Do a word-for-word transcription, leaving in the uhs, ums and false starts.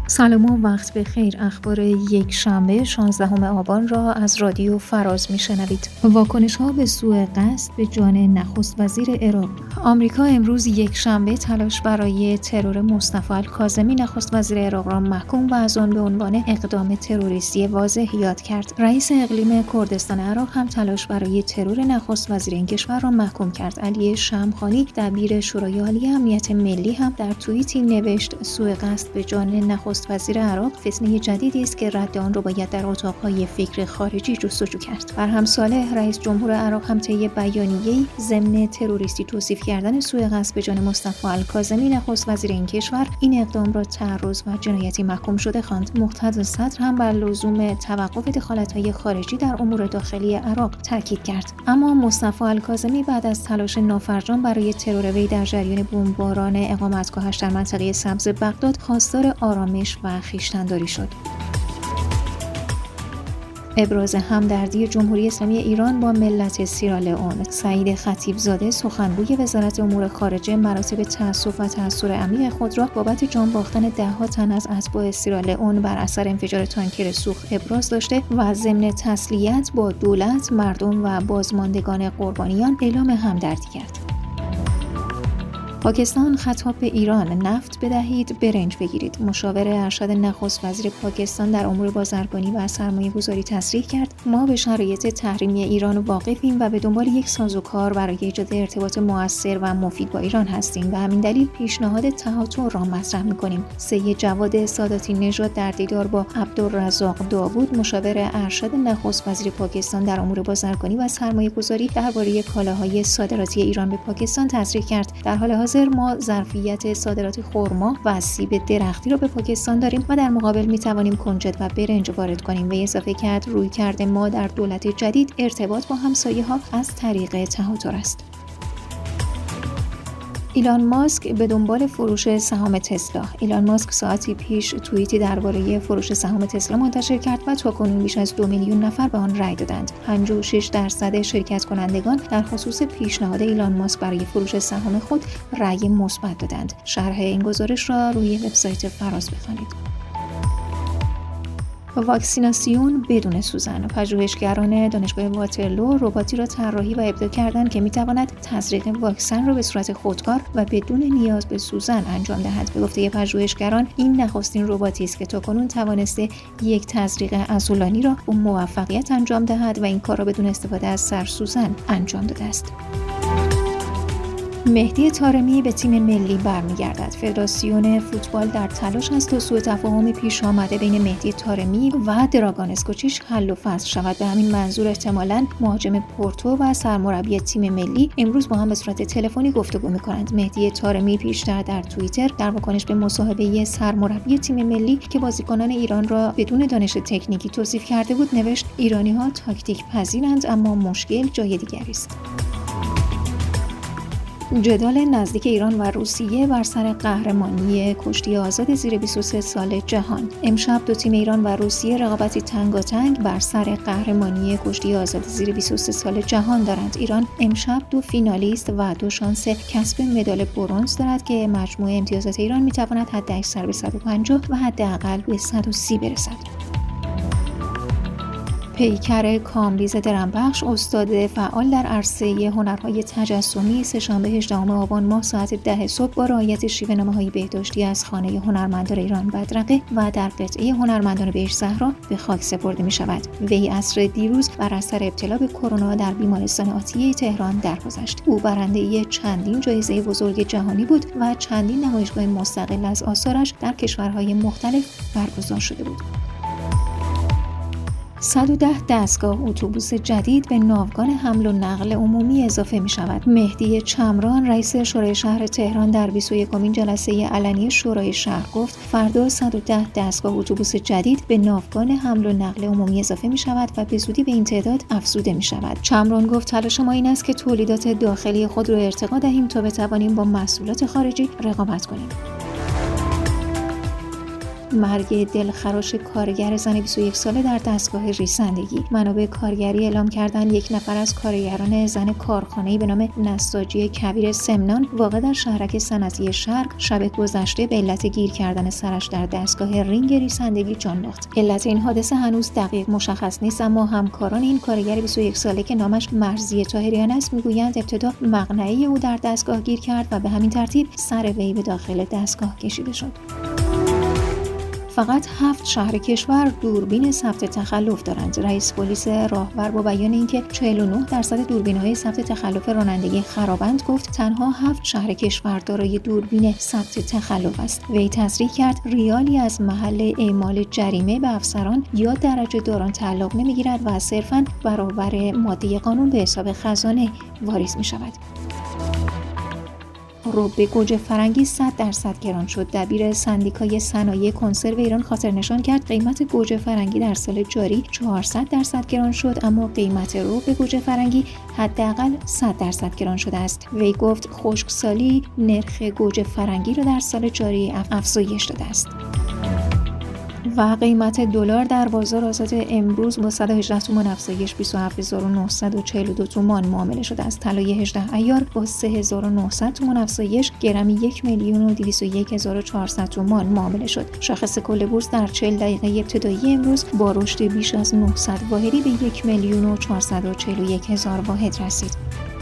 سلام و وقت بخیر. اخبار یک شنبه شانزدهم آبان را از رادیو فراز میشنوید. واکنش ها به سوء قصد به جان نخست وزیر عراق. آمریکا امروز یک شنبه تلاش برای ترور مصطفی الکاظمی نخست وزیر عراق را محکوم و از آن به عنوان اقدام تروریستی واضح یاد کرد. رئیس اقلیم کردستان عراق هم تلاش برای ترور نخست وزیر این کشور را محکوم کرد. علی شمخانی دبیر شورای عالی امنیت ملی هم در توییتی نوشت سوء قصد به جان نخست وزیر عراق فتنه جدیدی است که رد آن را باید در اتاق‌های فکر خارجی جستجو کرد. برهم صالح رئیس جمهور عراق هم طی بیانیه‌ای ضمن تروریستی توصیف کردن سوء قصد به جان مصطفی الکاظمی نخست وزیر این کشور این اقدام را تعرض و جنایتی محکوم شده خواند. مقتدی صدر هم بر لزوم توقف دخالت‌های خارجی در امور داخلی عراق تاکید کرد. اما مصطفی الکاظمی بعد از تلاش نافرجام برای ترور وی در جریان بمباران اقامتگاهش در منطقه سبز بغداد خواستار آرامش و خویشتن‌داری شد. ابراز همدردی جمهوری اسلامی ایران با ملت سیرالئون. سعید خطیبزاده سخنگوی وزارت امور خارجه مراتب تأسف و تأثیر عمیق خود را بابت جان باختن ده‌ها تن از اتباع سیرالئون بر اثر انفجار تانکر سوخت ابراز داشته و ضمن تسلیت با دولت، مردم و بازماندگان قربانیان اعلام همدردی کرد. پاکستان خطاب به ایران: نفت بدهید، برنج بگیرید. مشاور ارشد نخست وزیر پاکستان در امور بازرگانی و سرمایه‌گذاری تصریح کرد ما به شرایط تحریمی ایران واقفیم و به دنبال یک سازوکار برای ایجاد ارتباط مؤثر و مفید با ایران هستیم و همین دلیل پیشنهاد تهاتر را مطرح می‌کنیم. سید جواد ساداتی نژاد در دیدار با عبدالرزاق داوود مشاور ارشد نخست وزیر پاکستان در امور بازرگانی و سرمایه‌گذاری درباره کالاهای صادراتی ایران به پاکستان تصریح کرد در حال حاضر ما ظرفیت صادرات خرما و سیب درختی را به پاکستان داریم و در مقابل می توانیم کنجد و برنج وارد کنیم. و اضافه کرد رویکرد ما در دولت جدید ارتباط با همسایه ها از طریق تهاتر است. ایلان ماسک به دنبال فروش سهام تسلا. ایلان ماسک ساعتی پیش توییتی درباره فروش سهام تسلا منتشر کرد و تاکنون بیش از دو میلیون نفر به آن رأی دادند. پنجاه و شش درصد شرکت کنندگان در خصوص پیشنهاد ایلان ماسک برای فروش سهام خود رأی مثبت دادند. شرح این گزارش را روی وبسایت فراز بخوانید. واکسیناسیون بدون سوزن. پژوهشگران دانشگاه واترلو رباتی را طراحی و ابداع کردند که می‌تواند تزریق واکسن را به صورت خودکار و بدون نیاز به سوزن انجام دهد. به گفته پژوهشگران این نخستین رباتی است که تاکنون توانسته یک تزریق عضلانی را با موفقیت انجام دهد و این کار را بدون استفاده از سرسوزن انجام داده است. مهدی طارمی به تیم ملی برمیگردد. فدراسیون فوتبال در تلاش است تا سوء تفاهم پیش آمده بین مهدی طارمی و دراگان اسکوچیش حل و فصل شود. به همین منظور احتمالاً مهاجم پورتو و سرمربی تیم ملی امروز با هم به صورت تلفنی گفتگو می‌کنند. مهدی طارمی پیشتر در توییتر در واکنش به مصاحبه سرمربی تیم ملی که بازیکنان ایران را بدون دانش تکنیکی توصیف کرده بود نوشت ایرانی‌ها تاکتیک پذیرند اما مشکل جای دیگری است. جدال نزدیک ایران و روسیه بر سر قهرمانی کشتی آزاد زیر بیست و سه سال جهان. امشب دو تیم ایران و روسیه رقابتی تنگاتنگ بر سر قهرمانی کشتی آزاد زیر بیست و سه سال جهان دارند. ایران امشب دو فینالیست و دو شانس کسب مدال برنز دارد که مجموع امتیازات ایران میتواند حد اکثر به صد و پنجاه و حداقل به صد و سی برسد. پیکر کامریز درنبخش استاد فعال در عرصه هنرهای تجسمی سه‌شنبه هجدهم آبان ماه ساعت ده صبح با رعایت شیوه‌نامه‌های بهداشتی از خانه هنرمندان ایران بدرقه و در قطعه هنرمندان بهشت زهرا به خاک سپرده می شود. وی عصر دیروز بر اثر ابتلا به کرونا در بیمارستان آتیه تهران درگذشت. او برنده چندین جایزه بزرگ جهانی بود و چندین نمایشگاه مستقل از آثارش در کشورهای مختلف برگزار شده بود. صد و ده دستگاه اتوبوس جدید به ناوگان حمل و نقل عمومی اضافه می شود. مهدی چمران رئیس شورای شهر تهران در بیست و یکمین جلسه علنی شورای شهر گفت فردا صد و ده دستگاه اتوبوس جدید به ناوگان حمل و نقل عمومی اضافه می شود و به زودی به این تعداد افزوده می شود. چمران گفت تلاش ما این است که تولیدات داخلی خود را ارتقا دهیم تا بتوانیم با محصولات خارجی رقابت کنیم. مرگ دلخراش کارگر زن بیست و یک ساله در دستگاه ریسندگی. منابع کارگری اعلام کردند یک نفر از کارگران زن کارخانه‌ای به نام نساجی کبیر سمنان واقع در شهرک صنعتی شرق شب گذشته به علت گیر کردن سرش در دستگاه رینگ ریسندگی جان باخت. علت این حادثه هنوز دقیق مشخص نیست، اما همکاران این کارگر بیست و یک ساله که نامش مرضیه طاهریان است میگویند ابتدا مقنعه او در دستگاه گیر کرد و به همین ترتیب سر وی به داخل دستگاه کشیده شد. فقط هفت شهر کشور دوربین ثبت تخلف دارند. رئیس پلیس راهور با بیان اینکه چهل و نه درصد دوربین‌های ثبت تخلف رانندگی خرابند گفت تنها هفت شهر کشور دارای دوربین ثبت تخلف است. وی تصریح کرد ریالی از محل اعمال جریمه به افسران یا درجه داران تعلق نمیگیرد و صرفاً برابر ماده قانون به حساب خزانه واریز می شود. رب گوجه فرنگی صد درصد گران شد. دبیر سندیکای صنایع کنسرو ایران خاطر نشان کرد قیمت گوجه فرنگی در سال جاری چهارصد درصد گران شد، اما قیمت رب گوجه فرنگی حداقل صد درصد گران شده است. وی گفت خشکسالی نرخ گوجه فرنگی را در سال جاری افزایش داده است. و قیمت دلار در بازار آزاد امروز با صد و هجده تومان افزایش بیست و هفت هزار و نهصد و چهل و دو تومان معامله شده است. طلای هجده عیار با سه هزار و نهصد تومان افزایش گرمی یک میلیون و دویست و یک هزار و چهارصد تومان معامله شد. شاخص کل بورس در چهل دقیقه ابتدایی امروز با رشد بیش از نهصد واحدی به یک میلیون و چهارصد و چهل و یک هزار واحد رسید.